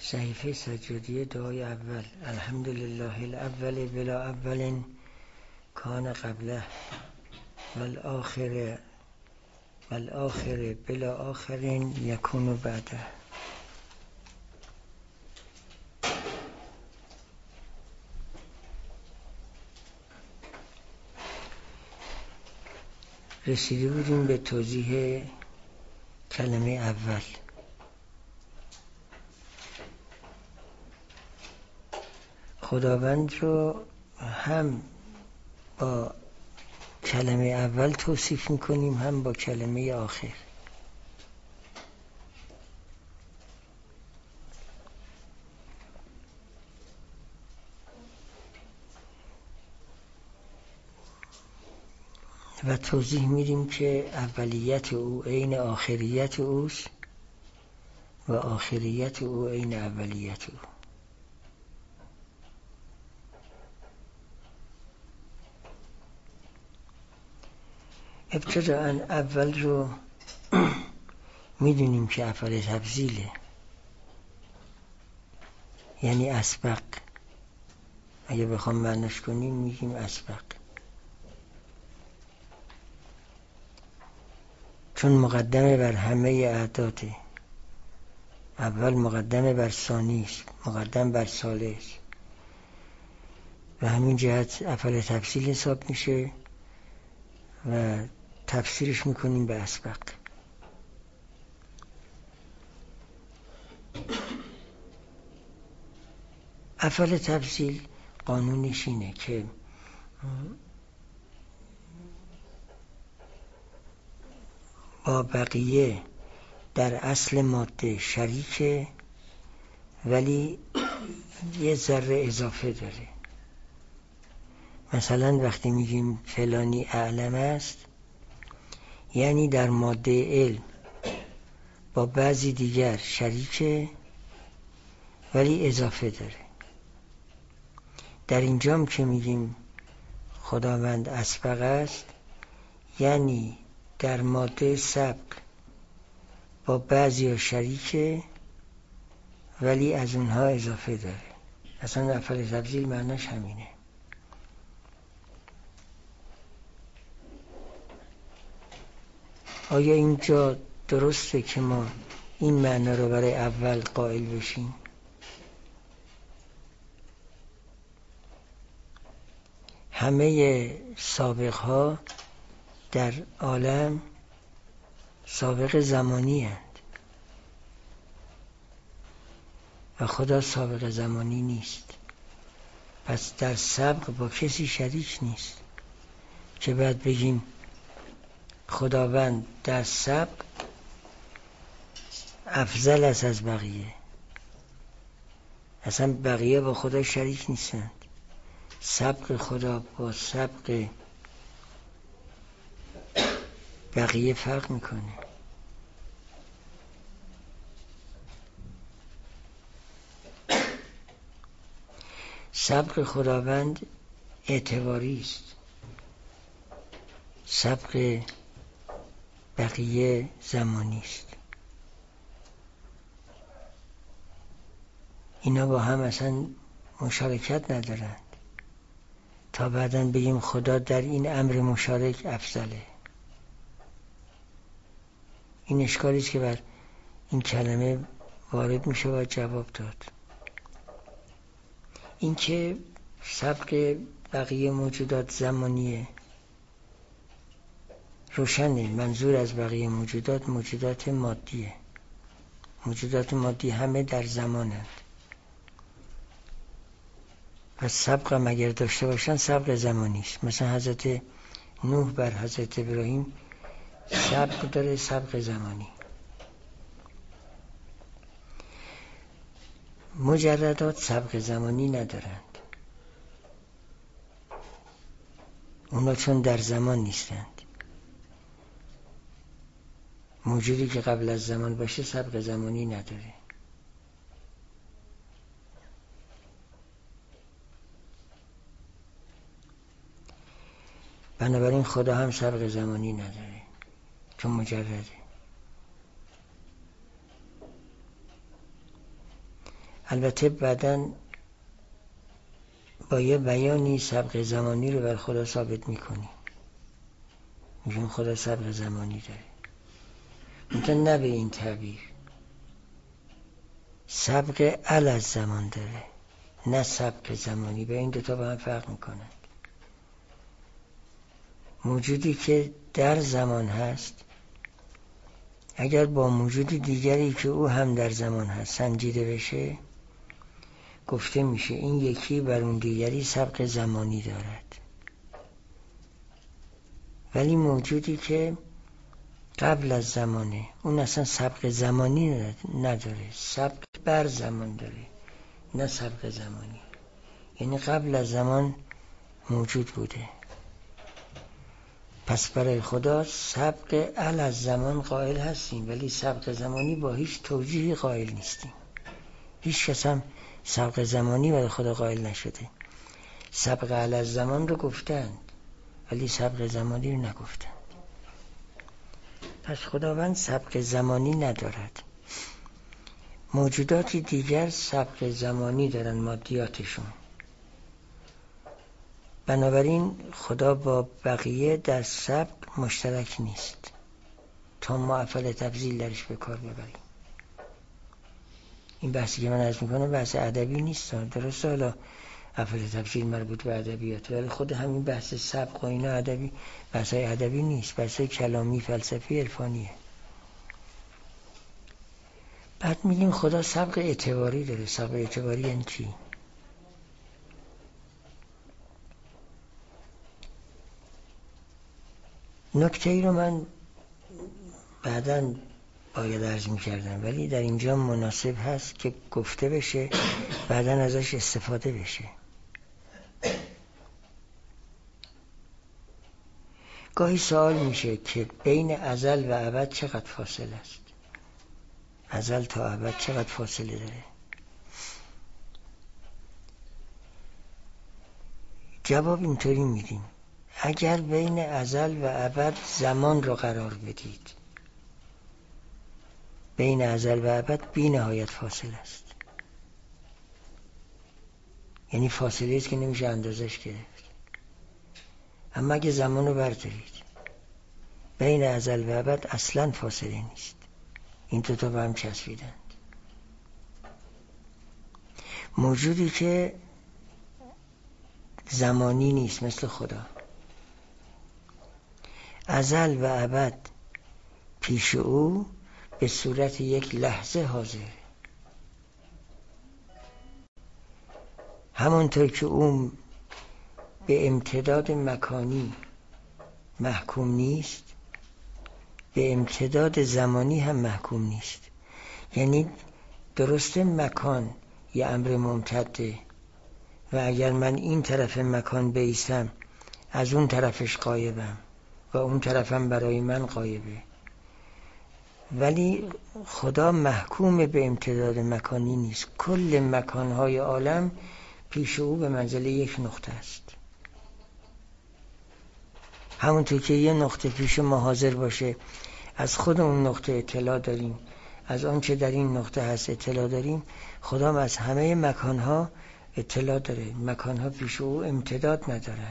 صحیفه سجادی دعای اول. الحمدلله الاول بلا اول کان قبله والآخر بلا آخر یکون بعده. رسیده بودیم به توضیح کلمه اول. خداوند رو هم با کلمه اول توصیف میکنیم هم با کلمه آخر. و توضیح میدیم که اولیت او عین آخریت اوست و آخریت او عین اولیت او. ابتداء اول رو میدونیم که افعال تفضیله، یعنی اسبق. اگه بخوام معناش کنیم میگیم اسبق، چون مقدمه بر همه اعداده. اول مقدمه بر ثانی است، مقدم بر ثالث، و همین جهت افعال تفضیل حساب میشه و تفسیرش میکنیم به اسبق. افعال تفضیل قانونش اینه که با بقیه در اصل ماده شریکه ولی یه ذره اضافه داره. مثلا وقتی میگیم فلانی اعلم است، یعنی در ماده علم با بعضی دیگر شریکه ولی اضافه داره. در اینجام که میگیم خداوند اسبق است، یعنی در ماده سبق با بعضی شریکه ولی از اونها اضافه داره. اصلا افعال تفضیل معناش همینه. آیا اینجا درسته که ما این معنا رو برای اول قائل بشیم؟ همه سابق ها در عالم سابق زمانی هست و خدا سابق زمانی نیست. پس در سبق با کسی شریک نیست که بعد بگیم خداوند در سبق افضل است از بقیه. اصلا بقیه با خدا شریک نیستند. سبق خدا با سبق بقیه فرق میکنه. سبق خداوند اعتباری است، سبق بقیه زمانی است. اینا با هم اصلا مشارکت ندارند تا بعداً بگیم خدا در این امر مشارک افضله. این اشکالی است که بر این کلمه وارد میشه و جواب داد. این که سبق بقیه موجودات زمانیه روشنه. منظور از بقیه موجودات موجودات مادیه. موجودات مادی همه در زمانند. پس سبق هم اگر داشته باشن سبق زمانی است. مثلا حضرت نوح بر حضرت ابراهیم سبق داره، سبق زمانی. مجردات سبق زمانی ندارند. اونا چون در زمان نیستند. موجودی که قبل از زمان باشه سبق زمانی نداره. بنابراین خدا هم سبق زمانی نداره چون مجرده. البته بعداً با یه بیانی سبق زمانی رو بر خدا ثابت میکنیم، میگیم خدا سبق زمانی داره، منتها نه به این تعبیر. سبق از زمان داره، نه سبق زمانی. به این دوتا با هم فرق میکنن. موجودی که در زمان هست اگر با موجود دیگری که او هم در زمان هست سنجیده بشه، گفته میشه این یکی بر اون دیگری سبق زمانی دارد. ولی موجودی که قبل از زمانه، اون اصلا سبق زمانی نداره، سبق بر زمان داره، نه سبق زمانی. یعنی قبل از زمان موجود بوده. پس برای خدا سبق از زمان قائل هستیم، ولی سبق زمانی با هیچ توجیهی قائل نیستیم. هیچ کس هم سبق زمانی برای خدا قائل نشده. سبق از زمان رو گفتند ولی سبق زمانی رو نگفتند. پس خداوند سبق زمانی ندارد. موجوداتی دیگر سبق زمانی دارن، مادیاتشون. بنابراین خدا با بقیه در سبق مشترک نیست تا ما افعال تفضیل درش به کار ببریم. این بحثی که من عرض میکنم بحث ادبی نیست، درسته حالا افعال تفضیل مربوط به ادبیات، ولی خود همین بحث سبق و اینا ادبی، بحثای ادبی نیست، بحثای کلامی، فلسفی، عرفانیه. بعد میگیم خدا سبق اعتباری داره. سبق اعتباری یعنی چی؟ نکته ای رو من بعداً باید عرض میکردم، ولی در اینجا مناسب هست که گفته بشه، بعداً ازش استفاده بشه. گاهی سوال میشه که بین ازل و ابد چقدر فاصله است؟ ازل تا ابد چقدر فاصله داره؟ جواب اینطوری میدیم: اگر بین ازل و ابد زمان رو قرار بدید، بین ازل و ابد بی نهایت فاصله است. یعنی فاصله است که نمیشه اندازش گرفت. اما اگه زمان رو بردارید، بین ازل و ابد اصلا فاصله نیست. این دوتا با هم چسبیدند. موجودی که زمانی نیست مثل خدا، ازل و ابد پیش او به صورت یک لحظه حاضر. همونطور که او به امتداد مکانی محکوم نیست، به امتداد زمانی هم محکوم نیست. یعنی درسته مکان یه امر ممتده و اگر من این طرف مکان بایستم از اون طرفش غایبم و اون طرفم برای من غایبه، ولی خدا محکوم به امتداد مکانی نیست. کل مکانهای عالم پیش او به منزله یک نقطه است. همونطور که یه نقطه پیش ما حاضر باشه، از خود اون نقطه اطلاع داریم، از آن چه در این نقطه هست اطلاع داریم، خدا از همه مکانها اطلاع داره. مکانها پیش او امتداد ندارند.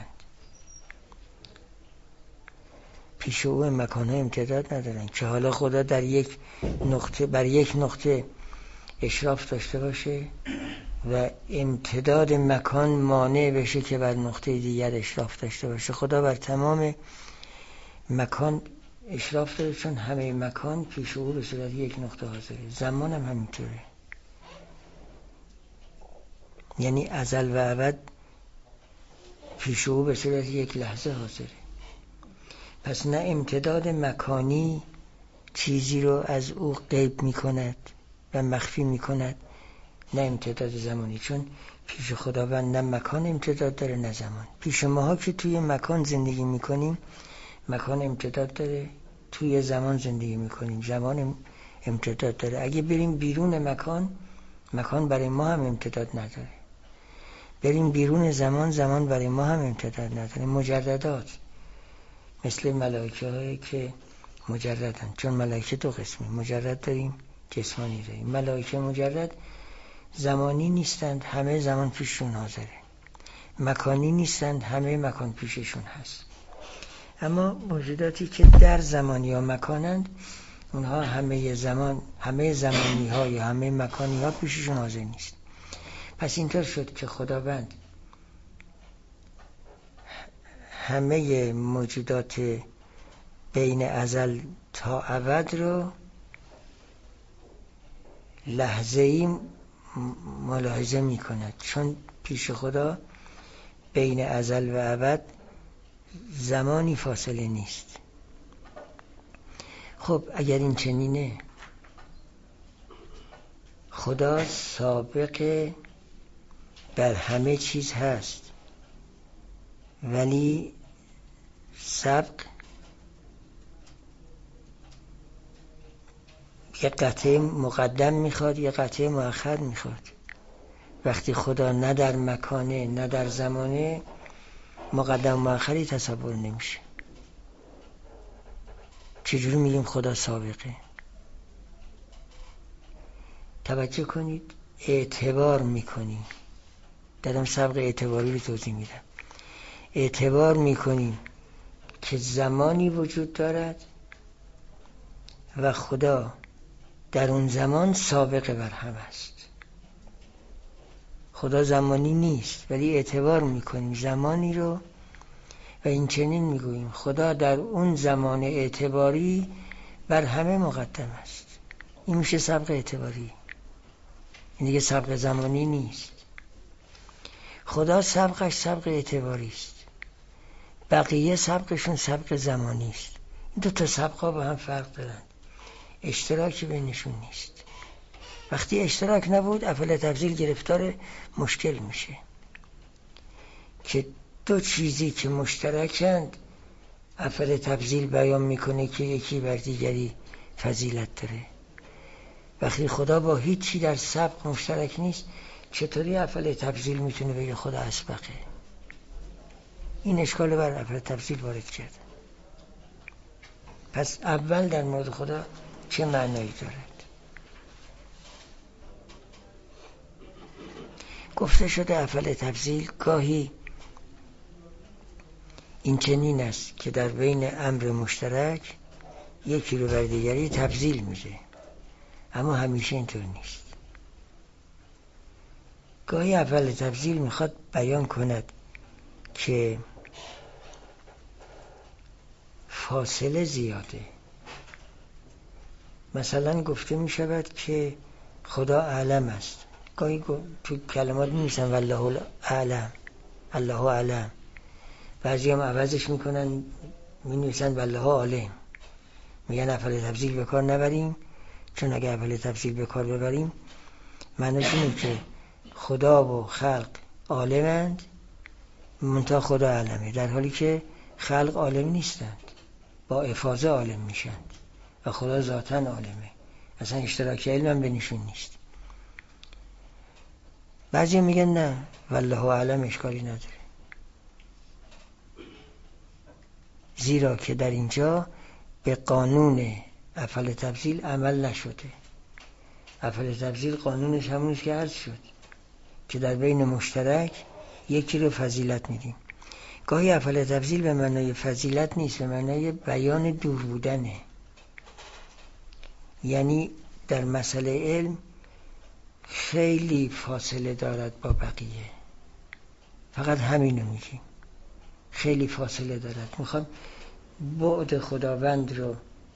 پیش او مکانها امتداد ندارند که حالا خدا در یک نقطه بر یک نقطه اشراف داشته باشه و امتداد مکان مانع بشه که بر نقطه دیگر اشراف داشته باشه. خدا بر تمام مکان اشراف داره، چون همه مکان پیش او به صورت یک نقطه حاضره. زمان هم همینطوره. یعنی ازل و ابد پیش او به صورت یک لحظه حاضره. پس نه امتداد مکانی چیزی رو از او غیب می کند و مخفی می کند، نه امتداد زمانی، چون پیش خداوند نه مکان امتداد داره نه زمان. پیش ماها که توی مکان زندگی می کنیم مکان امتداد داره، توی زمان زندگی می کنیم زمان امتداد داره. اگه بریم بیرون مکان، مکان برای ما هم امتداد نداره. بریم بیرون زمان، زمان برای ما هم امتداد نداره. مجردات مثل ملائکه هایی که مجردن، چون ملائکه دو قسمه، مجرد داریم، جسمانی داریم. ملائکه مجرد زمانی نیستند، همه زمان پیششون حاضره. مکانی نیستند، همه مکان پیششون هست. اما موجوداتی که در زمان یا مکانند، اونها همه زمانی ها یا همه مکانی ها پیششون حاضر نیست. پس اینطور شد که خداوند همه موجودات بین ازل تا ابد رو لحظه‌ای ملاحظه می کند، چون پیش خدا بین ازل و ابد زمانی فاصله نیست. خب اگر این چنینه، خدا سابق بر همه چیز هست، ولی سبق یه قطعه مقدم میخواد، یه قطعه مؤخر میخواد. وقتی خدا نه در مکانه نه در زمانه، مقدم و مؤخری تصور نمیشه. چجوری میگیم خدا سابقه؟ توجه کنید، اعتبار میکنیم. دارم سبق اعتباری رو توضیح میدم. اعتبار میکنیم که زمانی وجود دارد و خدا در اون زمان سابقه بر هم است. خدا زمانی نیست، ولی اعتبار میکنیم زمانی رو و این چنین میگوییم خدا در اون زمان اعتباری بر همه مقدم است. این میشه سبق اعتباری، این دیگه سبق زمانی نیست. خدا سبقش سبق اعتباری است، بقیه سبقشون سبق زمانی است. این دو تا سبقا با هم فرق دارن، اشتراکی بینشون نیست. وقتی اشتراک نبود، افعال تفضیل گرفتار مشکل میشه که دو چیزی که مشترکند افعال تفضیل بیان میکنه که یکی بر دیگری فضیلت داره. وقتی خدا با هیچی در سبق مشترک نیست، چطوری افعال تفضیل میتونه بگه خدا اسبقه؟ این اشکال بر افعال تفضیل وارد کرده. پس اول در مورد خدا چه معنایی دارد؟ گفته شده افعال تفضیل گاهی این چنین است که در بین امر مشترک یکی رو بر دیگری تفضیل میده، اما همیشه اینطور نیست. گاهی افعال تفضیل میخواد بیان کند که فاصله زیاده. مثلا گفته میشود که خدا اعلم است. گاهی تو کلمات می‌نویسن والله اعلم، الله اعلم. بعضی هم عوضش میکنن می‌نویسن والله عالم. میگن افعال تفضیل به کار نبریم، چون اگه افعال تفضیل به کار ببریم معنیش اینه که خدا و خلق عالمند منتها خدا عالمه، در حالی که خلق عالم نیستند، با افاضه عالم میشند و خدا ذاتاً عالمه. اصلا اشتراک علم هم بینشون نیست. بعضی میگن نه والله اعلم اشکالی نداره، زیرا که در اینجا به قانون افعال تفضیل عمل نشده. افعال تفضیل قانونش همونش که عرض شد که در بین مشترک یکی رو فضیلت میدیم. گاهی افعال تفضیل به معنای فضیلت نیست، به معنای بیان دور بودنه. یعنی در مسئله علم خیلی فاصله دارد با بقیه، فقط همینو میگیم، خیلی فاصله دارد. میخوام بعد خداوند رو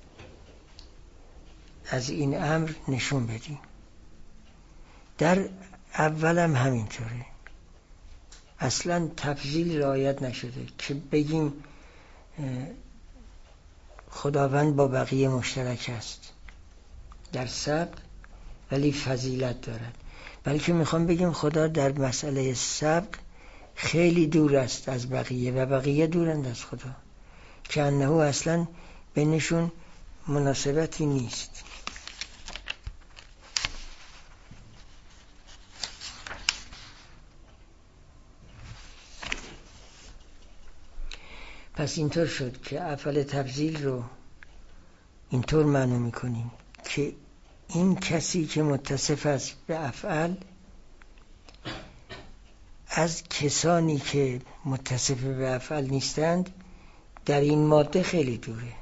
از این امر نشون بدیم. در اولم همینطوره، اصلا تفضیل رعایت نشده که بگیم خداوند با بقیه مشترک است در سبق ولی فضیلت دارد، بلکه میخوام بگیم خدا در مسئله سبق خیلی دور است از بقیه و بقیه دورند از خدا، که انه اصلا بینشون مناسبتی نیست. پس اینطور شد که افعال تفضیل رو اینطور معنی میکنیم که این کسی که متصف است به افعال از کسانی که متصف به افعال نیستند در این ماده خیلی دوره.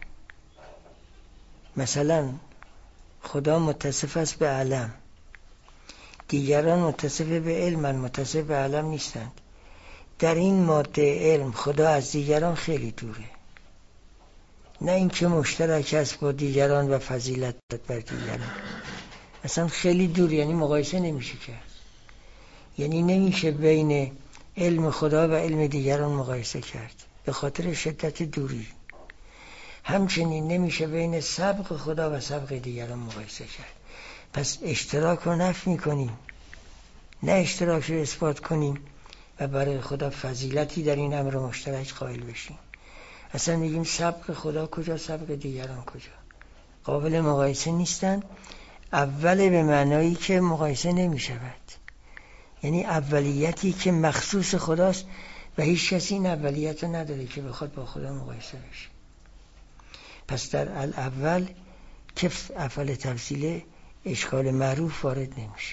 مثلا خدا متصف است به علم، دیگران متصف به علم، متصف به علم نیستند. در این ماده علم خدا از دیگران خیلی دوره، نه اینکه مشترک است با دیگران و فضیلت بر دیگران، اصلا خیلی دور، یعنی مقایسه نمیشه کرد. یعنی نمیشه بین علم خدا و علم دیگران مقایسه کرد به خاطر شدت دوری. همچنین نمیشه بین سبق خدا و سبق دیگران مقایسه کرد. پس اشتراک رو نفی میکنیم، نه اشتراک رو اثبات کنیم و برای خدا فضیلتی در این امر مشترک قائل بشیم. اصلا میگیم سبق خدا کجا، سبق دیگران کجا، قابل مقایسه نیستن. اول به معنایی که مقایسه نمیشود، یعنی اولیتی که مخصوص خداست و هیچ کسی این اولیت رو نداره که بخواد با خدا مقایسه بشه. پس در الاول که افعال تفضیله اشکال معروف وارد نمیشه.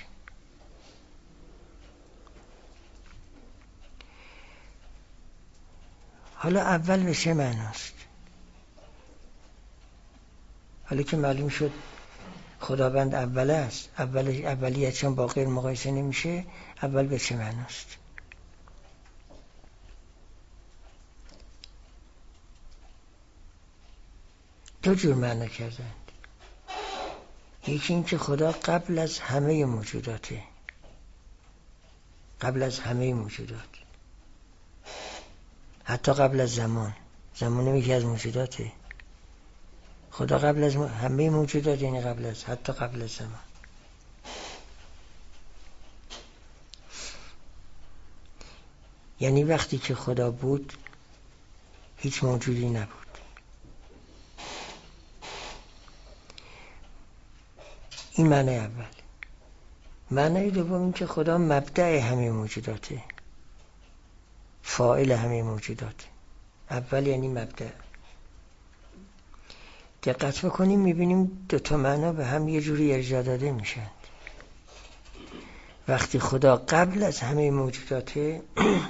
حالا اول به چه معناست؟ حالا که معلوم شد خداوند اول است، اولیتشان با غیر مقایسه نمیشه، اول به چه معناست؟ دو جور معنا کردند. یکی این که خدا قبل از همه موجوداته، قبل از همه موجودات، حتی قبل از زمان. زمان یکی از موجوداته. خدا قبل از همه موجودات، یعنی قبل از، حتی قبل از زمان. یعنی وقتی که خدا بود هیچ موجودی نبود. این معنی اول. معنی دوم این که خدا مبدأ همه موجوداته، فاعل همه موجوداته. اول یعنی مبدأ. دقت بکنیم میبینیم دو تا معنا به هم یه جوری ارجاع داده میشن. وقتی خدا قبل از همه موجوداته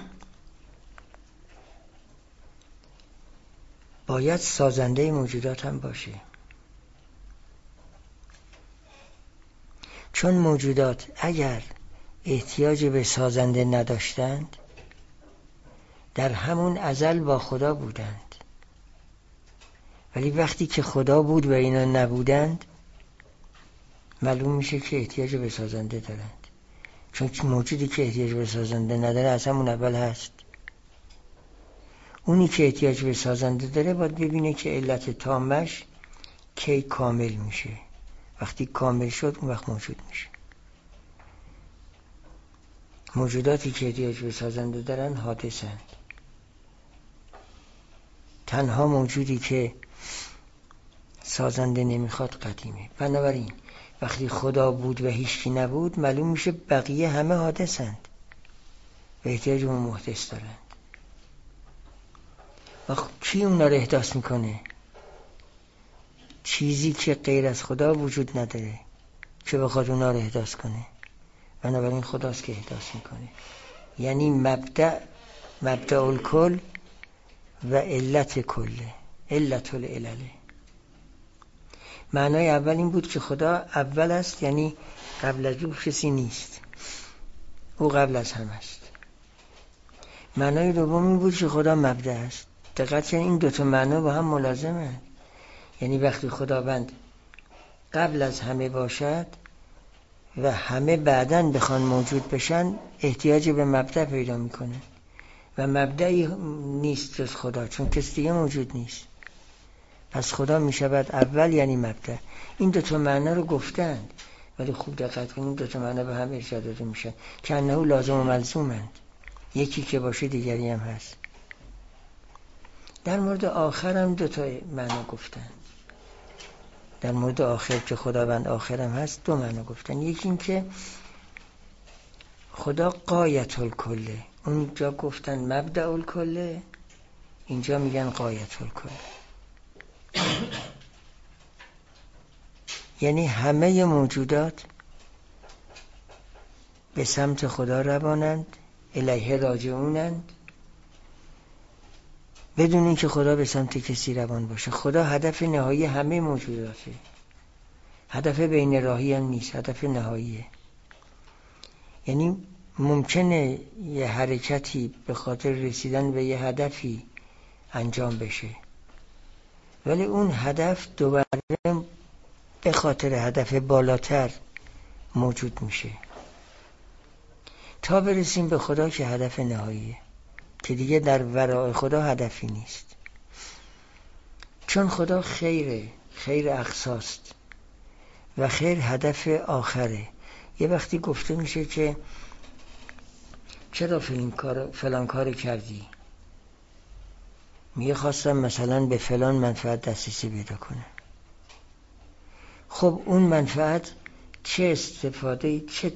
باید سازنده موجودات هم باشه، چون موجودات اگر احتیاج به سازنده نداشتند در همون ازل با خدا بودند، ولی وقتی که خدا بود و اینا نبودند معلوم میشه که احتیاج به سازنده دارند. چون موجودی که احتیاج به سازنده نداره از همون اول هست. اونی که احتیاج به سازنده داره باید ببینه که علت تامش کی کامل میشه. وقتی کامل شد اون وقت موجود میشه. موجوداتی که احتیاج به سازنده دارن حادثند. تنها موجودی که سازنده نمیخواد قدیمه. بنابراین وقتی خدا بود و هیچکی نبود معلوم میشه بقیه همه حادثند و احتیاج به محدث دارند. و کی اونا رو احداث میکنه؟ چیزی که غیر از خدا وجود نداره که بخواد اونا رو احداث کنه. بنابراین خداست که احداث میکنه. یعنی مبدأ الکل و علت کله، علت العلله. معنای اول این بود که خدا اول است، یعنی قبل از او کسی نیست، او قبل از همه است. معنای دوم این بود که خدا مبدأ است. دقت کنید این دو تا معنا با هم ملازمه. یعنی وقتی خداوند قبل از همه باشد و همه بعداً بخوان موجود بشن احتیاج به مبدأ پیدا میکنه و مبدأی نیست جز خدا، چون کسی دیگه موجود نیست. پس خدا میشود اول یعنی مبدأ. این دو تا معنا رو گفتند ولی خوب دقت کنید این دو تا معنا به هم ارجاع داده میشن که انه لازم و ملزومند. یکی که باشه دیگری هم هست. در مورد آخر هم دو تا معنا گفتند. در مورد آخر که خداوند آخر هم هست دو معنا گفتن. یکی این که خدا غایت الکله، اونجا گفتن مبدأ الکله، اینجا میگن غایت الکله. یعنی همه موجودات به سمت خدا روانند، الیه راجعونند، بدون اینکه خدا به سمت کسی روان باشه. خدا هدف نهایی همه موجوداته، هدف بین راهی هم نیست، هدف نهاییه. یعنی ممکنه یه حرکتی به خاطر رسیدن به یه هدفی انجام بشه، ولی اون هدف دوباره به خاطر هدف بالاتر موجود میشه تا برسیم به خدا که هدف نهاییه، که دیگه در ورای خدا هدفی نیست. چون خدا خیره، خیر اقصاست و خیر هدف آخره. یه وقتی گفته میشه که چرا فلان کار کردی؟ میگه خواستم مثلا به فلان منفعت دسترسی پیدا کنم. خب اون منفعت چه استفاده، چه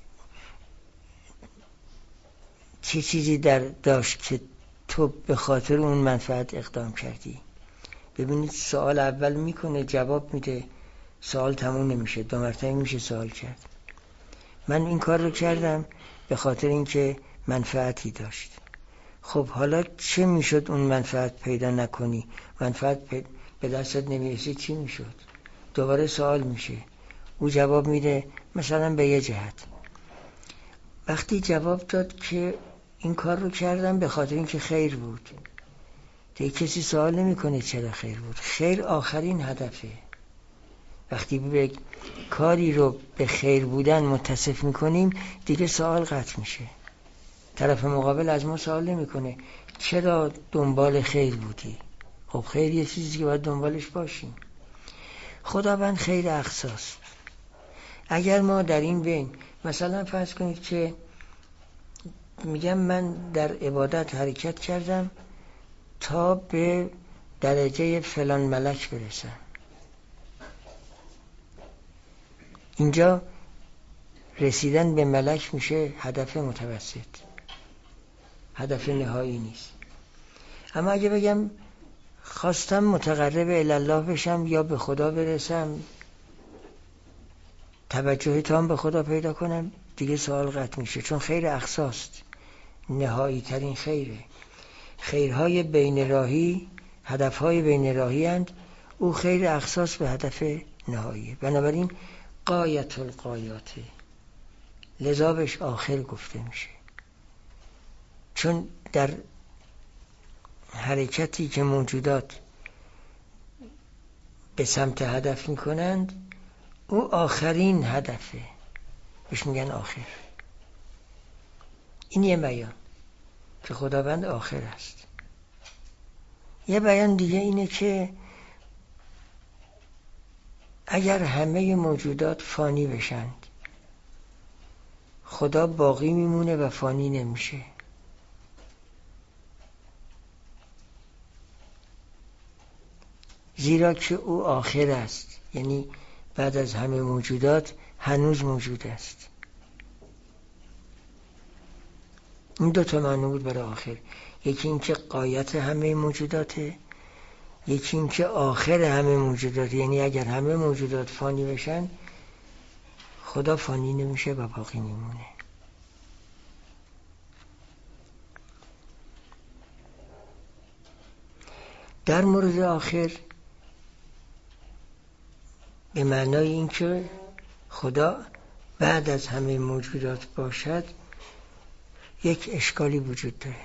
چیزی داشت که تو به خاطر اون منفعت اقدام کردی؟ ببینید سوال اول میکنه، جواب میده، سوال تموم نمیشه، 2 مرتبه میشه سوال کرد. من این کار رو کردم به خاطر اینکه منفعتی داشت. خب حالا چه میشد اون منفعت پیدا نکنی؟ منفعت به دستت نمیرسید، چی میشد؟ دوباره سوال میشه، او جواب میده مثلا به یه جهت. وقتی جواب داد که این کار رو کردم به خاطر اینکه خیر بود، دیگه کسی سوال نمیکنه چرا خیر بود. خیر آخرین هدفه. وقتی به کاری رو به خیر بودن متصف میکنیم دیگه سوال قطع میشه. طرف مقابل از ما سوال نمیکنه چرا دنبال خیر بودی. خب خیر یه چیزی که باید دنبالش باشیم. خداوند خیر اقصاست. اگر ما در این بین مثلا فرض کنید که میگم من در عبادت حرکت کردم تا به درجه فلان ملک برسم، اینجا رسیدن به ملک میشه هدف متوسط، هدف نهایی نیست. اما اگه بگم خواستم متقرب الالله بشم یا به خدا برسم، توجه تام به خدا پیدا کنم، دیگه سوال قطع میشه، چون خیر اقصاست، نهایی ترین خیره. خیرهای بین راهی، هدفهای بین راهی اند، او خیر اقصاص به هدف نهاییه. بنابراین غایت الغایاته، لذا بهش آخر گفته میشه. چون در حرکتی که موجودات به سمت هدف میکنند، او آخرین هدفه، بهش میگن آخر. این یه بیان که خداوند آخر است. یه بیان دیگه اینه که اگر همه موجودات فانی بشند، خدا باقی میمونه و فانی نمیشه. زیرا که او آخر است، یعنی بعد از همه موجودات هنوز موجود است. این 2 معنی بود برای آخر. یکی این که غایت همه موجوداته، یکی این که آخر همه موجودات، یعنی اگر همه موجودات فانی بشن خدا فانی نمیشه و باقی میمونه. در مورد آخر به معنای این که خدا بعد از همه موجودات باشد، یک اشکالی وجود داره.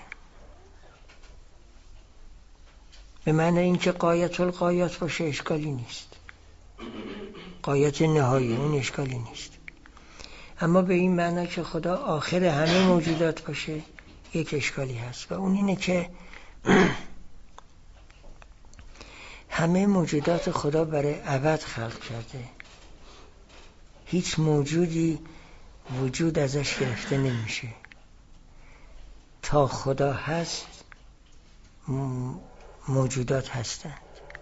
به معنای این که غایت الغایات باشه اشکالی نیست، غایت نهایی اون اشکالی نیست. اما به این معنی که خدا آخر همه موجودات باشه یک اشکالی هست، و اون اینه که همه موجودات خدا برای ابد خلق کرده. هیچ موجودی وجود ازش گرفته نمیشه. تا خدا هست موجودات هستند.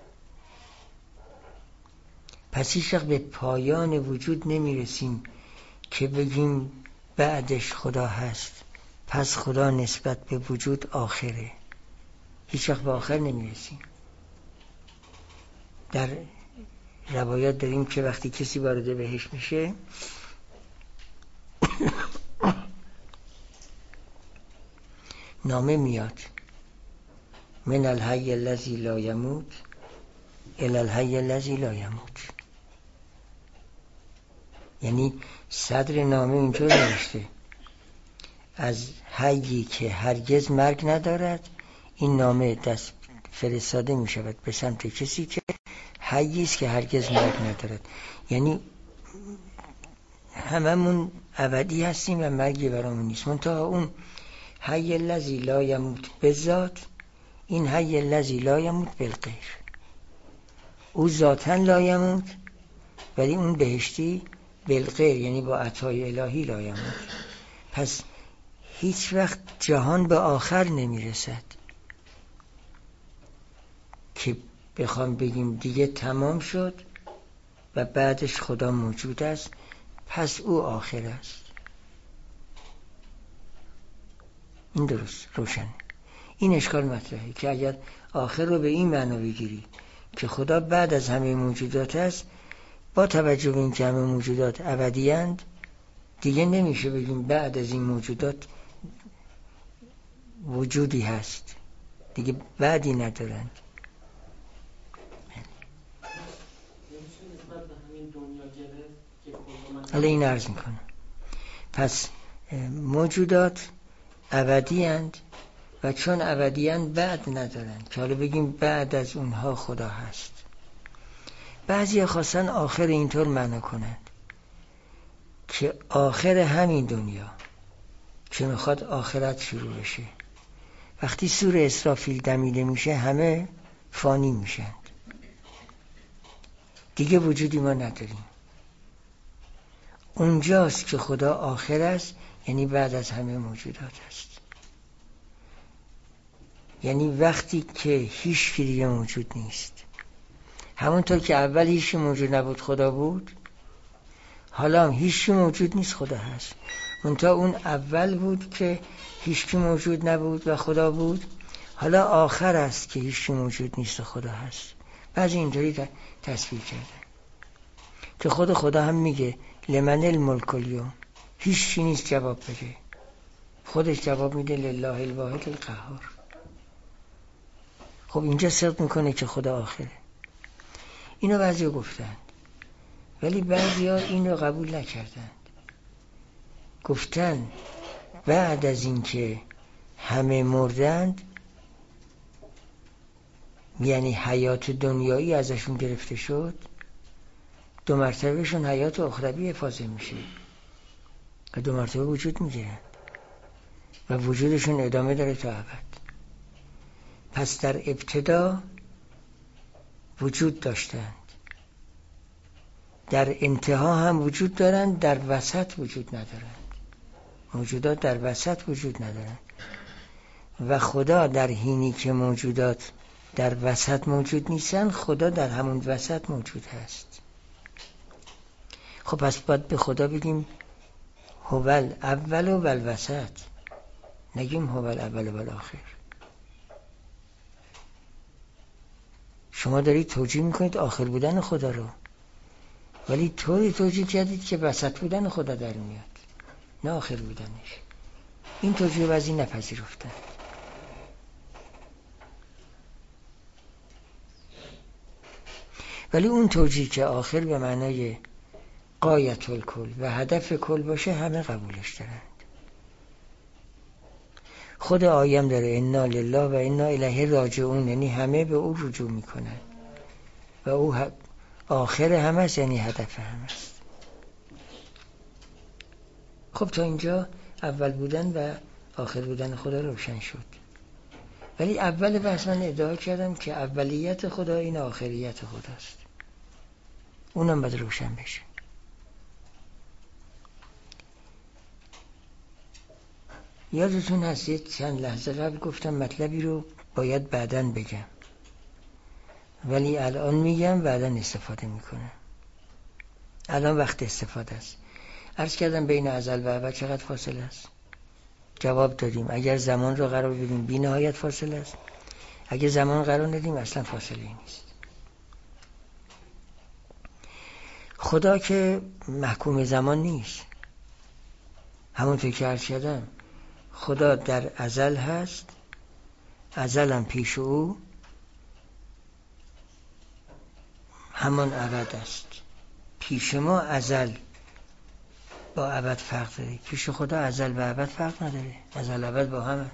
پس هیچ وقت به پایان وجود نمیرسیم که بگیم بعدش خدا هست، پس خدا نسبت به وجود آخره. هیچ وقت به آخر نمیرسیم. در روایات داریم که وقتی کسی وارد بهشت میشه نامه میاد من الحی الذی لا یموت الی الحی الذی لا یموت. یعنی صدر نامه اینطور نوشته از حیی که هرگز مرگ ندارد این نامه دست فرستاده می شود به سمت کسی که حیی است که هرگز مرگ ندارد. یعنی هممون ابدی هستیم و مرگی برامون نیست، منتها اون حی الذی لا یموت به ذات، این حی الذی لا یموت بالغیر، او ذاتاً لا یموت ولی اون بهشتی بالغیر، یعنی با عطای الهی لا یموت. پس هیچ وقت جهان به آخر نمیرسد که بخوام بگیم دیگه تمام شد و بعدش خدا موجود است پس او آخر است. این درست روشن. این اشکال مطرحه که اگر آخر رو به این معنا بگیری که خدا بعد از همه موجودات است، با توجه به این که همه موجودات ابدی‌اند دیگه نمیشه بگیم بعد از این موجودات وجودی هست، دیگه بعدی ندارند. حالا این عرض میکنم. پس موجودات ابدی‌اند و چون ابدی‌اند بعد ندارند که حالا بگیم بعد از اونها خدا هست. بعضی خواستن آخر اینطور معنا کنند که آخر همین دنیا که میخواد آخرت شروع بشه، وقتی سور اسرافیل دمیده میشه همه فانی میشن، دیگه وجودی ما نداریم. اونجاست که خدا آخر است، یعنی بعد از همه موجودات است. یعنی وقتی که هیچ دیگه موجود نیست، همونطور که اول هیچ موجود نبود خدا بود، حالا هم هیچ موجود نیست خدا هست. منتها اون اول بود که هیچ موجود نبود و خدا بود، حالا آخر است که هیچ موجود نیست و خدا هست. بعضی اینطوری تصویر کردن که خدا هم میگه لمن الملک الیوم، هیچ چی نیست جواب بده، خودش جواب میده لله الواحد القهار. خب اینجا صدق میکنه که خدا آخره. اینو بعضی گفتند ولی بعضی ها اینو قبول نکردند. گفتن بعد از اینکه همه مردند یعنی حیات دنیایی ازشون گرفته شد، 2 مرتبهشون حیات اخروی حفاظه میشه و 2 مرتبه وجود میگیرند و وجودشون ادامه داره تا ابد. پس در ابتدا وجود داشتند، در انتها هم وجود دارند، در وسط وجود ندارند. موجودات در وسط وجود ندارند و خدا در حینی که موجودات در وسط موجود نیستن، خدا در همون وسط موجود هست. خب پس باید به خدا بگیم هو الاول و الوسط، نگیم هو الاول و الاخر. شما دارید توجیه میکنید آخر بودن خدا رو، ولی طوری توجیه کردید که وسط بودن خدا در میاد، نه آخر بودنش. این توجیه بعضی نپذیرفتن. ولی اون توجیه که آخر به معنای غایت الکل و هدف کل باشه همه قبولش دارند. خود آیم داره انا لله و انا الیه راجعون، یعنی همه به او رجوع میکنن و او آخر همه است، یعنی هدف همه است. خب تا اینجا اول بودن و آخر بودن خدا روشن شد. ولی اول بحث من ادعا کردم که اولیت خدا این آخریت خداست، اونم باید روشن بشه. یادتون هست چند لحظه قبل گفتم مطلبی رو باید بعداً بگم، ولی الان میگم بعداً استفاده میکنم. الان وقت استفاده است. عرض کردم بین ازل و ابد چقدر فاصله است؟ جواب دادیم اگر زمان رو قرار بدیم بی نهایت فاصله است، اگر زمان قرار ندیم اصلا فاصله نیست. خدا که محکوم زمان نیست، همونطور که عرض کردم خدا در ازل هست، ازل هم پیش او همان ابد است. پیش ما ازل با ابد فرق داره، پیش خدا ازل و ابد فرق نداره، ازل ابد با هم.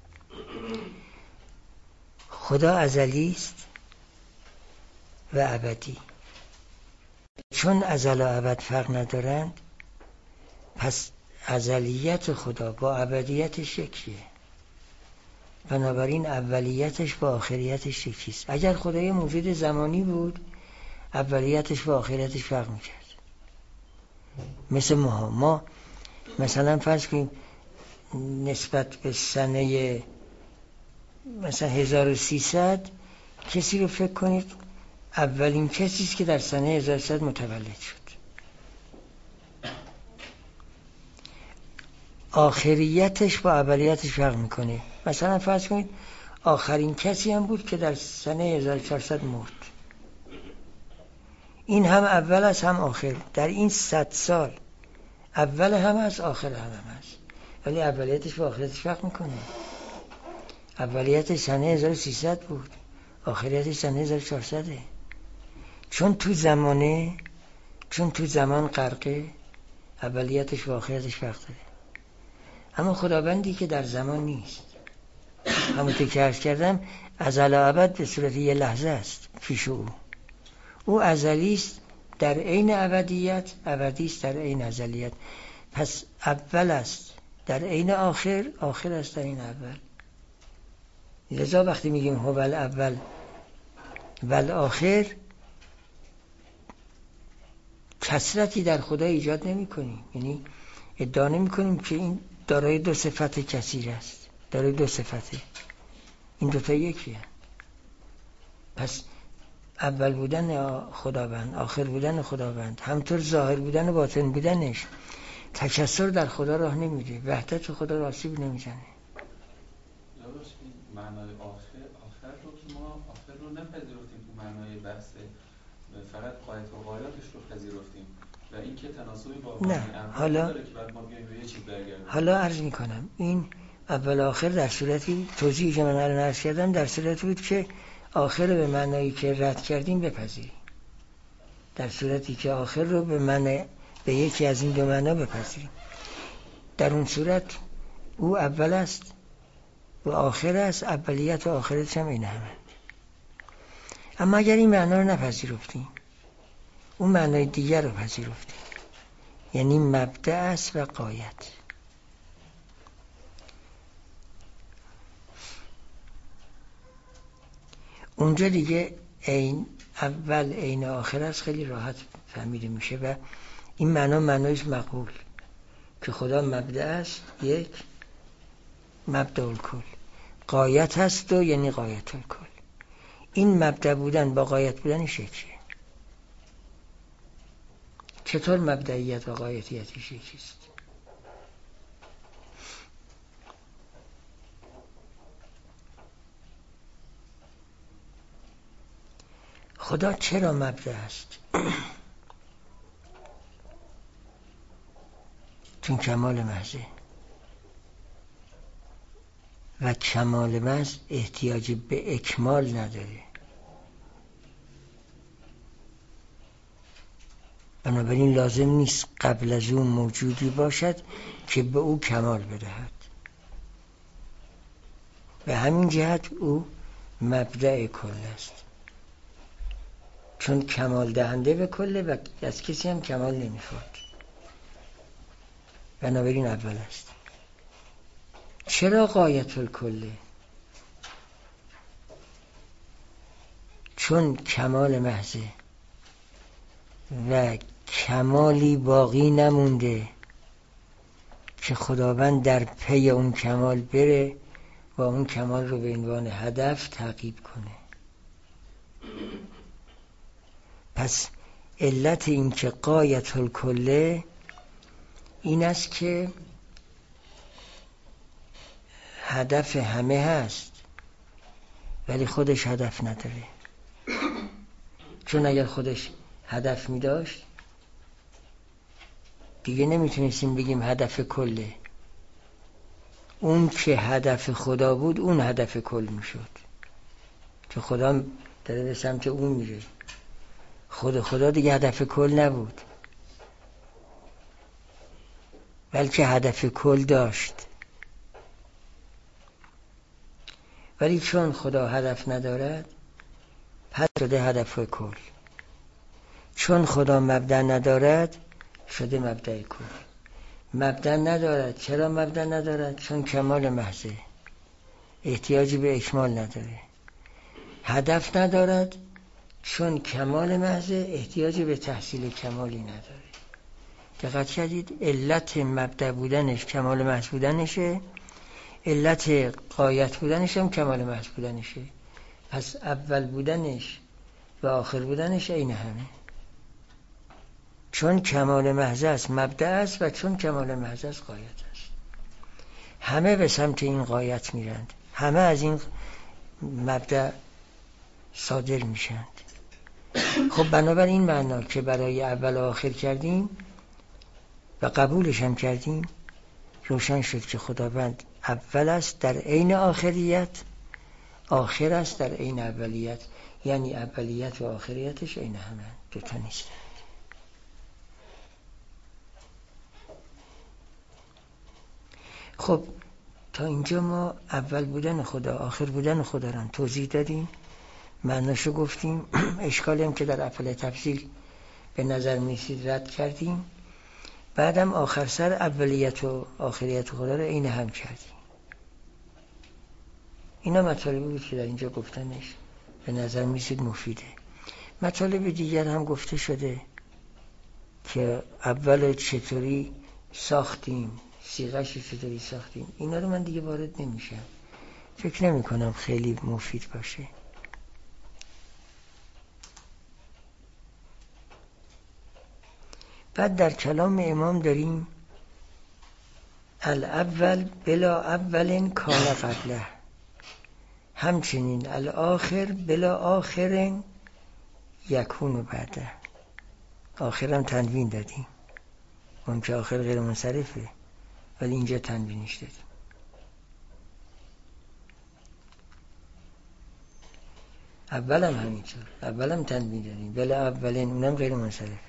خدا ازلی است و ابدی. چون ازل و ابد فرق ندارند، پس ازلیت خدا با ابدیتش یکیه، بنابراین اولیتش با آخریتش یکیست. اگر خدای موجود زمانی بود، اولیتش با آخریتش فرق میکرد. مثل ما مثلا فرض کنیم نسبت به سنه مثلا 1300 کسی رو فکر کنید اولین کسی است که در سنه 1300 متولد شد. آخریتش با اولیتش فرق میکنه. مثلا فرض کنید آخرین کسی هم بود که در سنه 1400 مرد. این هم اول است هم آخر. در این 100 سال اول هم هست آخر هم هست، ولی اولیتش با آخریتش فرق میکنه. اولیتش سنه 1300 بود، آخریتش سنه 1400. چون تو زمان غرقه، اولیتش با آخریتش فرق داره. اما خداوندی که در زمان نیست، همونطور که عرض کردم ازل و ابد به صورت یه لحظه است پیش او ازلی است در عین ابدیت، ابدی است در عین ازلیت. پس اول است در عین آخر، آخر است در عین اول. لذا وقتی میگیم هو الاول و الاخر، کثرتی در خدا ایجاد نمی کنیم، یعنی ادعا نمی کنیم که این دارای دو صفت کثیر است، دارای دو صفته. این دوتا یکیه. پس اول بودن خداوند، آخر بودن خداوند، همطور ظاهر بودن و باطن بودنش تکثر در خدا راه نمیده، وحدت خدا را آسیب نمیزنه. یادش معنای آخر رو که ما آخر رو نپذیرفتیم، تو معنای بحث فقط قایت و غایاتش رو پذیرفتیم و این که تناسبی با نه. حالا داره که بعد ما بیایم به یه چیز برگردیم. حالا عرض میکنم این اول آخر در صورتی توضیحی که من الان عرض کردم در صورتی بود که آخر به معنایی که رد کردیم بپذیریم، در صورتی که آخر رو به یکی از این دو معنا بپذیریم. در اون صورت او اول است و آخر است، اولیت و آخرتش هم این همه. اما اگر این معنا رو نپذیرفتیم، اون معنای دیگر رو پذیرفتیم، یعنی مبدأ است و غایت. اونجا دیگه این اول این آخر است خیلی راحت فهمیده میشه و این معنایش مقبول که خدا مبدأ است، یک، مبدأ الکل، غایت هست دو، یعنی غایت الکل. این مبدأ بودن با غایت بودنش یکیه. چطور مبدئیت و غایتیتش یکیست؟ خدا چرا مبدأ است؟ چون کمال محضه و کمال محض احتیاج به اکمال نداره، بنابراین لازم نیست قبل از اون موجودی باشد که به او کمال بدهد. به همین جهت او مبدأ کل است، چون کمال دهنده به کله و از کسی هم کمال نمیخواد، بنابراین اول است. چرا غایت الکله؟ چون کمال محضه و کمالی باقی نمونده که خداوند در پی اون کمال بره و اون کمال رو به عنوان هدف تعقیب کنه. پس علت این که غایت الکله این است که هدف همه هست ولی خودش هدف نداره. چون اگر خودش هدف می داشت دیگه نمیتونستیم بگیم هدف کله. اون که هدف خدا بود اون هدف کل میشد، که خدا داره به سمت اون میره. خدا دیگه هدف کل نبود، بلکه هدف کل داشت. ولی چون خدا هدف ندارد پس شده هدف کل، چون خدا مبدأ ندارد شده مبدأ کل. مبدأ ندارد. چرا مبدأ ندارد؟ چون کمال محضه، احتیاجی به اکمال نداره. هدف ندارد چون کمال محضه، احتیاجی به تحصیل کمالی نداره. دقت کردید؟ علت مبدأ بودنش کمال محض بودنشه، علت غایت بودنش هم کمال محض بودنشه. پس اول بودنش و آخر بودنش عین همه، چون کمال محض است مبدأ است و چون کمال محض است غایت است. همه به سمت این غایت میرند، همه از این مبدأ صادر میشند. خب بنابراین معنا که برای اول و آخر کردیم و قبولش هم کردیم، روشن شد که خداوند اول است در عین آخریت، آخر است در عین اولیت. یعنی اولیت و آخریتش عین همه، دوتا نیستند. خب تا اینجا ما اول بودن خدا، آخر بودن خدا را توضیح دادیم، معناشو گفتیم. اشکالی هم که در افعال تفضیل به نظر می‌رسید رد کردیم. بعدم آخر سر اولیت و آخریت خدا رو عین هم کردیم. اینا مطالبی بود که در اینجا گفتنش به نظر می‌رسید مفیده. مطالب دیگر هم گفته شده که اول چطوری ساختیم، صیغه‌اش چطوری ساختیم. اینا رو من دیگه وارد نمیشم، فکر نمی کنم خیلی مفید باشه. بعد در کلام امام داریم الاول بلا اول کان قبله، همچنین الاخر بلا آخر یکون بعده. آخرم تنوین دادیم، اون که آخر غیر منصرفه ولی اینجا تنوینش دادیم. اولم همینطور، اولم تنوین دادیم بلا اولین، اونم غیر منصرفه.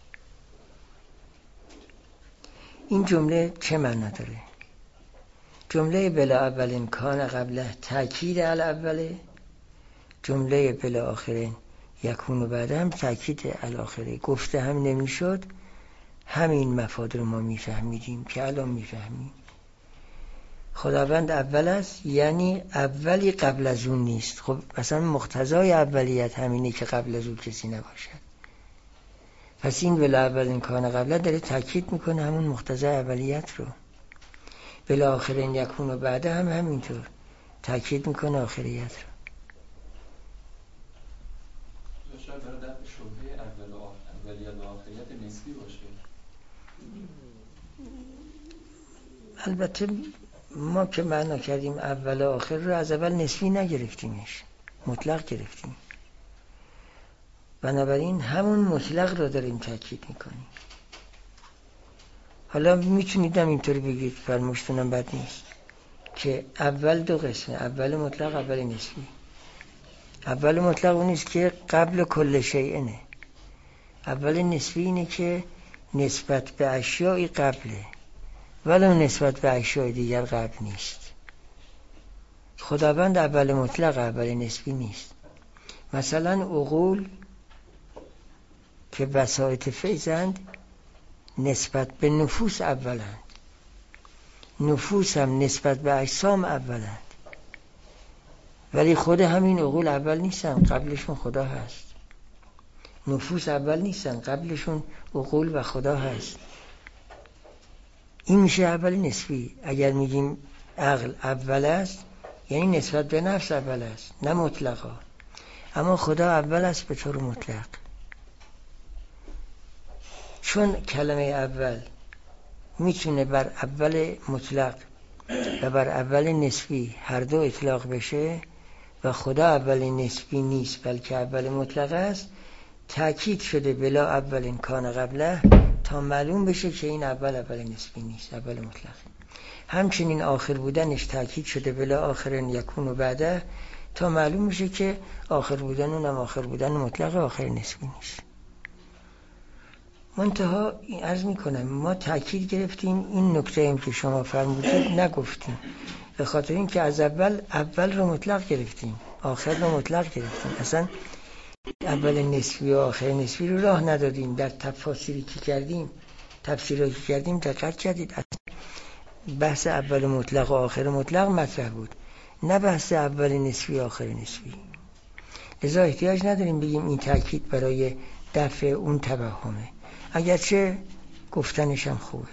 این جمله چه معنا داره؟ جمله بلا اولین کان قبله تأکید علی اوله، جمله بلا آخرین یکون بعده هم تأکید علی آخره. گفته هم نمیشد، همین مفاد رو ما میفهمیدیم که الان میفهمیم. خداوند اول است یعنی اولی قبل از اون نیست. خب مثلا مقتضای اولیت همینه که قبل از اون کسی نباشد. پس این بلا اولین کان قبله داره تأکید میکنه همون مقتضای اولیت رو. بلا آخرین یکون و بعده هم همینطور تأکید میکنه آخریت رو. شاید برای دفع شبهه اولیت و آخریت نسبی باشه. البته ما که معنا کردیم اول و آخر رو از اول نسبی نگرفتیمش، مطلق گرفتیم. بنابراین همون مطلق رو داریم تأکید میکنیم. حالا میتونیدم اینطوری بگید، فرموشتونم بد نیست، که اول دو قسمه، اول مطلق اول نسبی. اول مطلق اون نیست که قبل کل شیئنه، اول نسبی اینه که نسبت به اشیاء قبله ولو نسبت به اشیاء دیگر قبل نیست. خداوند اول مطلق اول نسبی نیست. مثلا عقول که بساط فیضند نسبت به نفوس اولند، نفوس هم نسبت به اجسام اولند، ولی خود همین عقول اول نیستن، قبلشون خدا هست. نفوس اول نیستن، قبلشون عقول و خدا هست. این میشه اول نسبی. اگر میگیم عقل اول است یعنی نسبت به نفس اول است، نه مطلقا. اما خدا اول است به طور مطلق. چون کلمه اول میتونه بر اول مطلق و بر اول نسبی هر دو اطلاق بشه و خدا اول نسبی نیست بلکه اول مطلق است، تأکید شده بلا اولین کان قبله تا معلوم بشه که این اول نسبی نیست، اول مطلق. همچنین آخر بودنش تأکید شده بلا آخرن یکون و بعده، تا معلوم میشه که آخر بودن اونم آخر بودن مطلق، آخر نسبی نیست. منتها عرض میکنم ما تأکید گرفتیم این نکته ایم که شما فرمودید نگفتیم، به خاطر این که از اول رو مطلق گرفتیم، آخر رو مطلق گرفتیم، اصلا اول نسبی و آخر نسبی رو راه ندادیم. در تفسیری که کردیم دقت کردید بحث اول مطلق و آخر مطلق مطرح بود، نه بحث اول نسبی و آخر نسبی. لذا احتیاج نداریم بگیم این تأکید برای دفع اون توهمه، اگرچه گفتنش هم خوبه.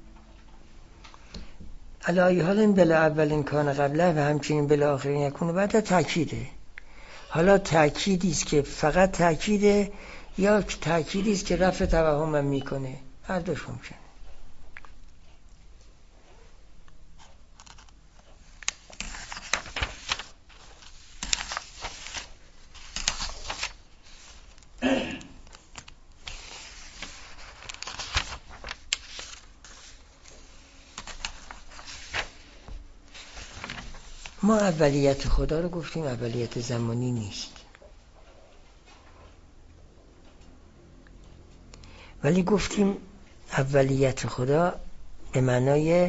علی حال این بلا اولین کان قبله و همچنین بلا آخرین یکون بعد تأکیده. حالا تأکیدی است که فقط تأکیده یا تأکیدی است که رفع توهم هم میکنه، هر دوش ممکنه. ما اولیت خدا رو گفتیم اولیت زمانی نیست، ولی گفتیم اولیت خدا به معنای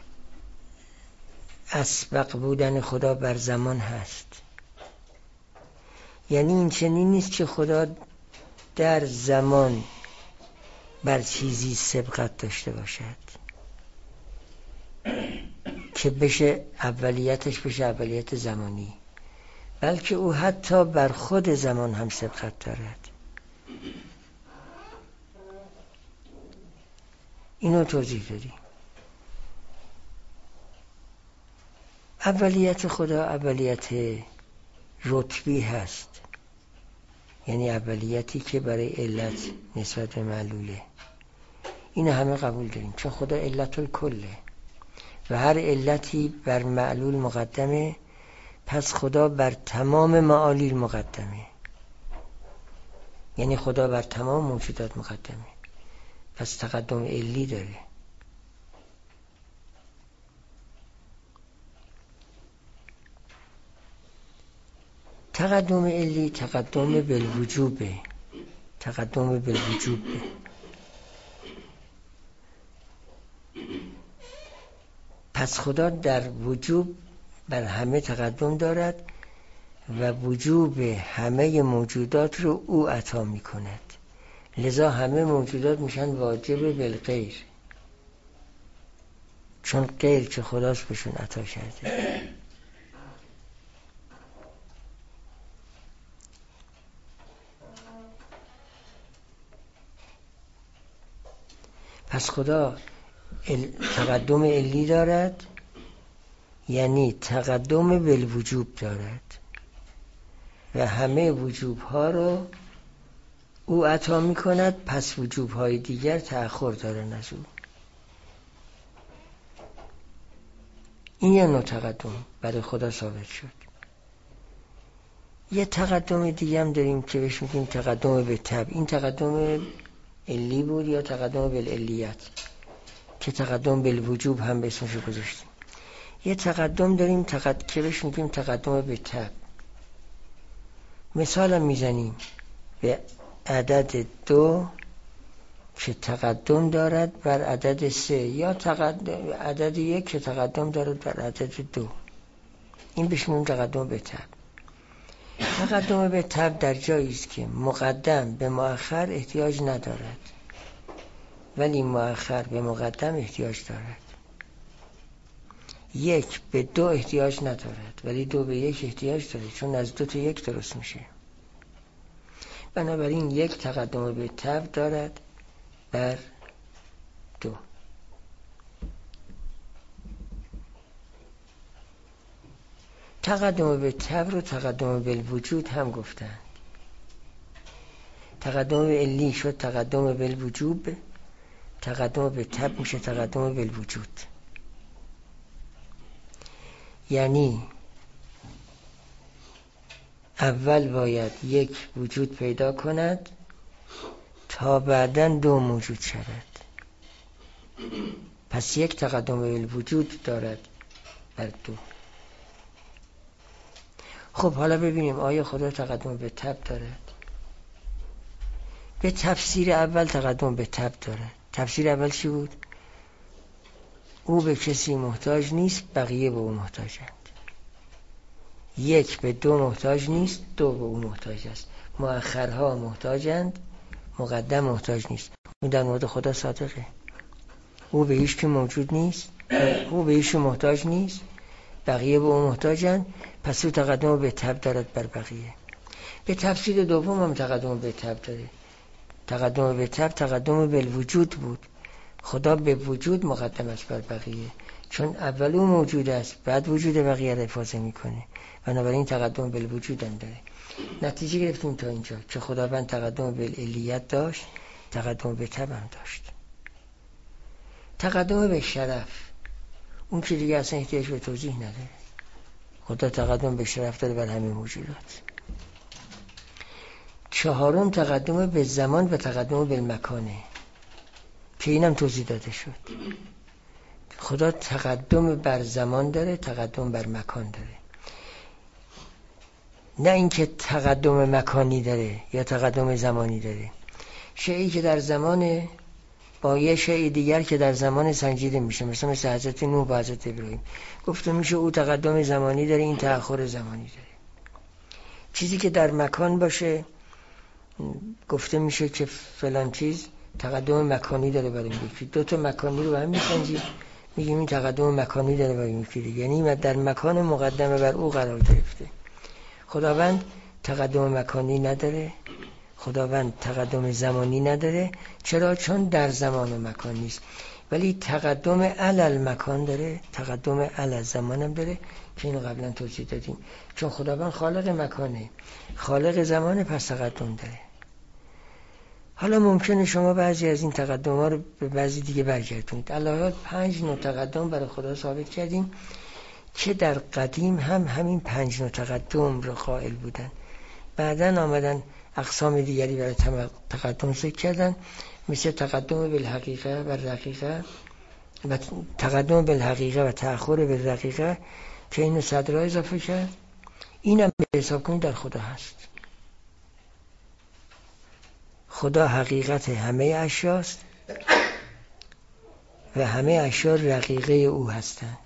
اسبق بودن خدا بر زمان هست. یعنی این چنین نیست که خدا در زمان بر چیزی سبقت داشته باشد که بشه اولیتش بشه اولیت زمانی، بلکه او حتی بر خود زمان هم سبقت دارد. اینو توضیح دادیم. اولیت خدا اولیت رتبی هست، یعنی اولیتی که برای علت نسبت به معلوله. اینو همه قبول داریم، چون خدا علت الکله و هر علتی بر معلول مقدمه، پس خدا بر تمام معالیل مقدمه، یعنی خدا بر تمام موجودات مقدمه، پس تقدم علی داره. تقدم علی تقدم بالوجوبه، تقدم بالوجوبه. پس خدا در وجوب بر همه تقدم دارد و وجوب همه موجودات رو او عطا می کند، لذا همه موجودات میشن واجب بالغیر، چون غیر که خداست بهشون عطا کرده. پس خدا تقدم علی دارد، یعنی تقدم بالوجوب دارد و همه وجوب ها رو او عطا می کند، پس وجوب های دیگر تأخر دارن از او. این یه نوع تقدم برای خدا ثابت شد. یه تقدم دیگه هم داریم که بهش میگیم تقدم به تبع. این تقدم علی بود یا تقدم بالعلیت که تقدم بالوجوب هم به اسمش گذاشتیم. یه تقدم داریم که بهش میگیم تقدم به تبع. مثال هم میزنیم به عدد 2 که تقدم دارد بر عدد 3، یا عدد 1 که تقدم دارد بر عدد 2. این بهش میگیم تقدم به تبع. تقدم به تبع در جایی است که مقدم به مؤخر احتیاج ندارد، ولی مؤخر به مقدم احتیاج دارد. 1 به 2 احتیاج ندارد، ولی 2 به 1 احتیاج دارد، چون از 2 تا 1 درست میشه. بنابراین 1 تقدم به تبع دارد بر 2. تقدم به تبع رو تقدم بالوجود هم گفتن. تقدم به علی شد تقدم بالوجوب، تقدم به تبع میشه تقدم بالوجود. یعنی اول باید 1 وجود پیدا کند تا بعداً 2 موجود شود. پس یک تقدم بالوجود دارد بر دو. خب حالا ببینیم آیا خدا تقدم به طبع دارد؟ به تفسیر اول تقدم به طبع دارد. تفسیر اول چی بود؟ او به کسی محتاج نیست، بقیه به او محتاجند. یک به دو محتاج نیست، دو به او محتاج است. مؤخرها محتاجند، مقدم محتاج نیست. اون در مورد خدا صادقه. او به هیچ کی موجود نیست، او به هیچ محتاج نیست، بقیه به او محتاجند، پس او تقدم به طبع دارد بر بقیه. به تفسیر دوم هم تقدم به طبع داره. تقدم به طبع تقدم به وجود بود. خدا به وجود مقدم است بر بقیه، چون اول او موجود است، بعد وجود بقیه را حفاظت میکنه. بنابراین تقدم به وجود هم داره. نتیجه گرفتیم تا اینجا که خداوند تقدم به الیت داشت، تقدم به طبع هم داشت. تقدم به شرف، اون که دیگه اصلا احتیاج به توضیح نداره. خدا تقدم به شرف داره بر همه موجودات. چهارم تقدم به زمان و تقدم به مکانه که اینم توضیح داده شد. خدا تقدم بر زمان داره، تقدم بر مکان داره. نه اینکه تقدم مکانی داره یا تقدم زمانی داره. شیئی که در زمان با یه شیء دیگر که در زمان سنجیده میشه، مثل حضرت نوح با حضرت ابراهیم، گفته میشه او تقدم زمانی داره، این تأخر زمانی داره. چیزی که در مکان باشه گفته میشه که فلان چیز تقدم مکانی داره برای این یکی. دو تا مکانی رو هم میسنجیم، میگیم این تقدم مکانی داره برای این یکی، یعنی در مکان مقدمه بر او قرار گرفته. خداوند تقدم مکانی نداره، خداوند تقدم زمانی نداره. چرا؟ چون در زمان و مکان نیست. ولی تقدم علی مکان داره، تقدم علی زمان هم داره که اینو قبلا توضیح دادیم. چون خداوند خالق مکانه، خالق زمانه، پس تقدم داره. حالا ممکنه شما بعضی از این تقدم ها رو به بعضی دیگه برگردونید. الهی 5 نوع تقدم برای خدا ثابت کردیم که در قدیم هم همین 5 نوع تقدم رو قائل بودن. بعدن آمدن اقسام دیگری برای تقدم ذکر کردن، مثل تقدم بالحقیقه و رقیقه و تقدم بالحقیقه و تأخر بالرقیقه که اینو صدرها اضافه کرد. اینم به حساب کنید در خدا هست. خدا حقیقت همه اشیاست و همه اشیا رقیقه او هستند.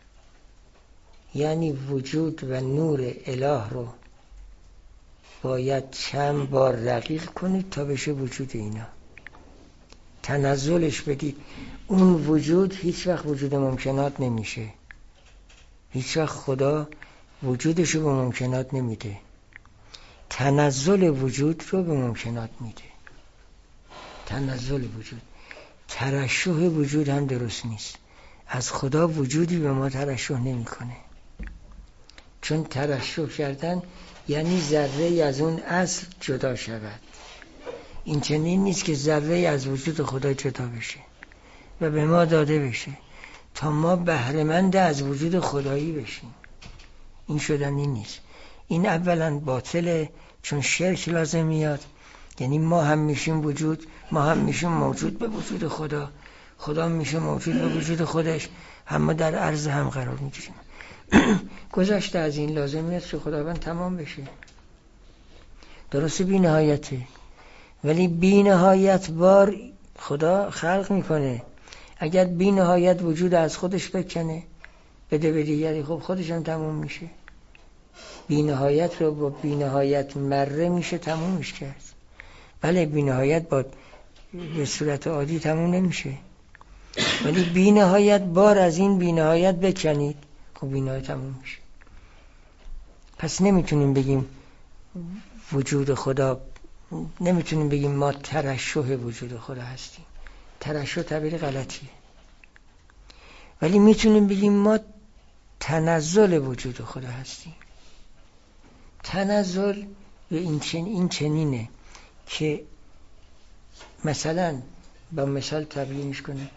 یعنی وجود و نور اله رو باید چند بار رقیق کنید تا بشه وجود اینا. تنزلش بدید. اون وجود هیچ وقت وجود ممکنات نمیشه. هیچ وقت خدا وجودشو به ممکنات نمیده. تنزل وجود رو به ممکنات میده. تنزل وجود. ترشح وجود هم درست نیست. از خدا وجودی به ما ترشح نمیکنه. چون ترشح کردن یعنی ذره از اون اصل جدا شود. این چنین نیست که ذره از وجود خدا جدا بشه و به ما داده بشه تا ما بهره‌مند از وجود خدایی بشیم. این شدنی نیست. این اولا باطله، چون شرک لازم میاد. یعنی ما هم میشیم وجود، ما هم میشیم موجود به وجود خدا، خدا میشه موجود به وجود خودش، هم در عرض هم قرار میگیریم. گذشته از این لازم نیست که خداوند تمام بشه. درسته بی نهایته، ولی بی نهایت بار خدا خلق میکنه. اگر بی نهایت وجود از خودش بکنه بده به دیگری، خب خودش هم تمام میشه. بی نهایت رو با بی نهایت مره میشه تمامش کرد. بله بی نهایت با به صورت عادی تمام نمیشه، ولی بی نهایت بار از این بی نهایت بکنید، خب بی نهایت تمام میشه. پس نمیتونیم بگیم وجود خدا، نمیتونیم بگیم ما ترشح وجود خدا هستیم. ترشح تعبیر غلطیه. ولی میتونیم بگیم ما تنزل وجود خدا هستیم. تنزل این چنینه که مثلا با مثال تبیینش کنه.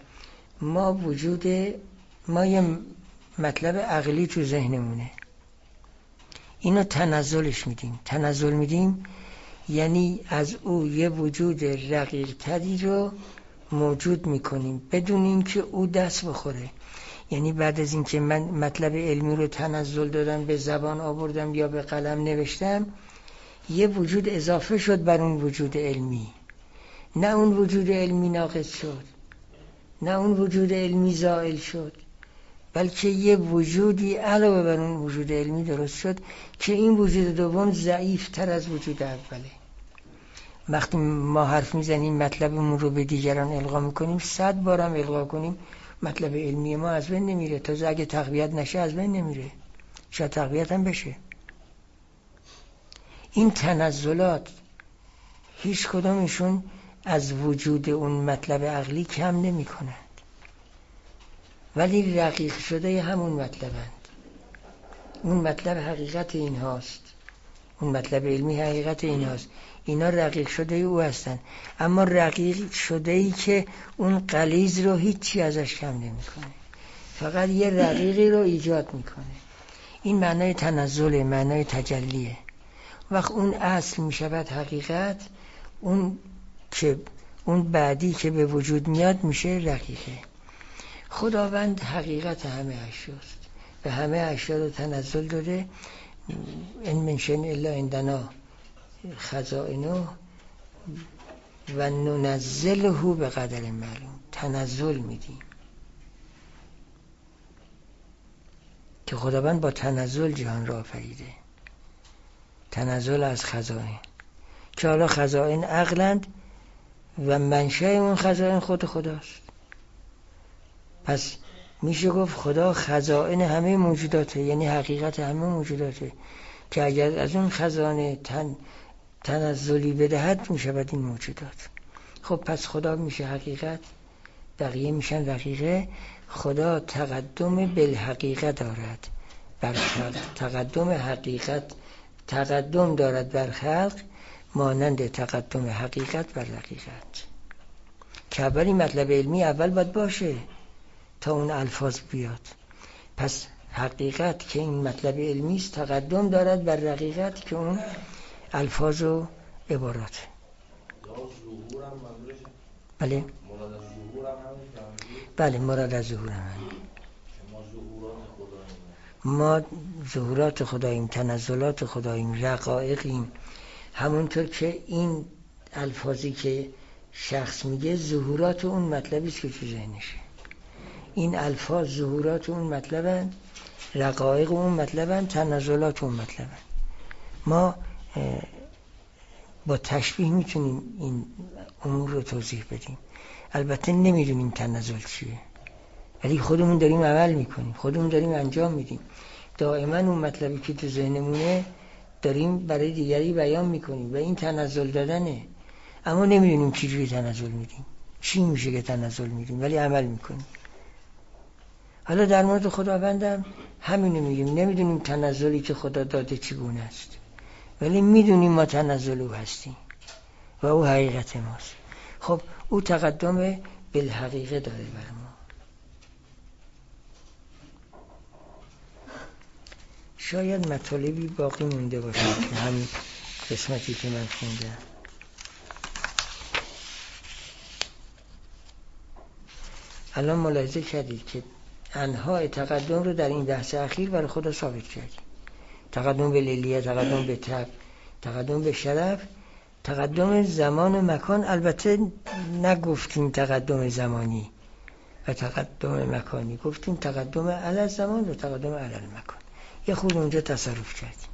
ما یه مطلب عقلی تو ذهنمونه، اینو تنزلش میدیم. تنزل میدیم یعنی از او یه وجود رقیق تری رو موجود میکنیم بدون اینکه او دست بخوره. یعنی بعد از اینکه من مطلب علمی رو تنزل دادم، به زبان آوردم یا به قلم نوشتم، یه وجود اضافه شد بر اون وجود علمی. نه اون وجود علمی ناقص شد، نه اون وجود علمی زائل شد، بلکه یه وجودی علاوه بر اون وجود علمی درست شد که این وجود دوم ضعیف تر از وجود اوله. وقتی ما حرف میزنیم مطلبمون رو به دیگران القا میکنیم، 100 بارم القا کنیم مطلب علمی ما از بین نمیره. تازه اگه تقویت نشه از بین نمیره، شاید تقویت هم بشه. این تنزلات هیچ کدامشون از وجود اون مطلب عقلی کم نمی کنند، ولی رقیق شده همون مطلبند. اون مطلب حقیقت این هاست، اون مطلب علمی حقیقت این هاست، اینا رقیق شده او هستن، اما رقیق شده ای که اون غلیظ رو هیچی ازش کم نمی کنه، فقط یه رقیقی رو ایجاد میکنه. این معنای تنزل، معنای تجلیه. وقت اون اصل میشود حقیقت، اون بعدی که به وجود میاد میشه رقیقه. خداوند حقیقت همه اشیاست، به همه اشیا رو تنزل داده. ان من شیء الا عندنا خزائنه و ننزله به قدر معلوم. تنزل میدیم که خداوند با تنزل جهان را آفریده. تنزل از خزائن که حالا خزائن عقلند و منشأ اون خزائن خود خداست. پس میشه گفت خدا خزائن همه موجوداته، یعنی حقیقت همه موجوداته که اگر از اون خزانه تنزلی بدهد میشود این موجودات. خب پس خدا میشه حقیقت، بقیه میشن رقیقه. خدا تقدم بالحقیقه دارد بر خلق، تقدم حقیقت تقدم دارد بر خلق مانند تقدم حقیقت بر حقیقت. که اولی مطلب علمی اول باید باشه تا اون الفاظ بیاد. پس حقیقت که این مطلب علمی است تقدم دارد بر حقیقت که اون الفاظ و عبارات. بله بله مراد از ظهور هم ما ظهورات خداییم، تنزلات خداییم، رقایقیم. همونطور که این الفاظی که شخص میگه ظهورات اون مطلبی است که تو ذهنشه. این الفاظ ظهورات اون مطلبن، رقایق اون مطلبن، تنزلات اون مطلبن. ما با تشبیه میتونیم این امور رو توضیح بدیم. البته نمیدونیم تنزل چیه، ولی خودمون داریم عمل میکنیم، خودمون داریم انجام میدیم. دائما اون مطلبی که تو ذهنمونه داریم برای دیگری بیان میکنیم و این تنزل دادنه. اما نمیدونیم چی جوری تنزل میدیم، چی میشه که تنزل میدیم، ولی عمل میکنیم. حالا در مورد خداوندم همینو میگیم، نمیدونیم تنزلی که خدا داده چگونه است، ولی میدونیم ما تنزل او هستیم و او حقیقت ماست. خب او تقدم بالحقیقه داره بر ما. شاید مطالبی باقی مونده باشه که همین قسمتی که من خوندم. الان ملاحظه کردید که انواع تقدم رو در این بحث اخیر برای خدا ثابت کردیم. تقدم به لیلیه، تقدم به تب، تقدم به شرف، تقدم زمان و مکان. البته نگفتیم تقدم زمانی و تقدم مکانی، گفتیم تقدم علی الزمان و تقدم علی المکان. یه خود اونجا تصرف کردیم.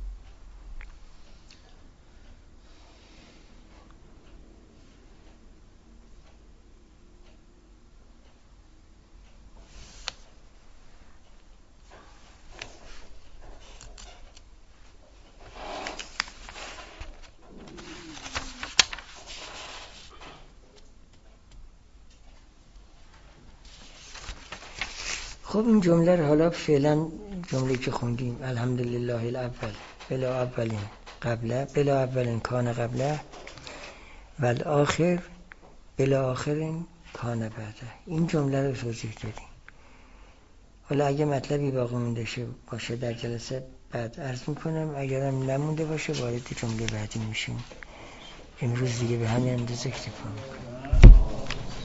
خب این جمله رو حالا فعلا جمله که خوندیم الحمدلله الاول بلا اولین قبله بلا اولین کان قبله و الاخر بلا آخرین کان بعده، این جمله رو توضیح دادیم. حالا اگه مطلبی باقی مونده باشه در جلسه بعد عرض میکنم، اگرم نمونده باشه وارد جمله بعدی میشیم. امروز دیگه به همین اندازه اکتفا میکنم.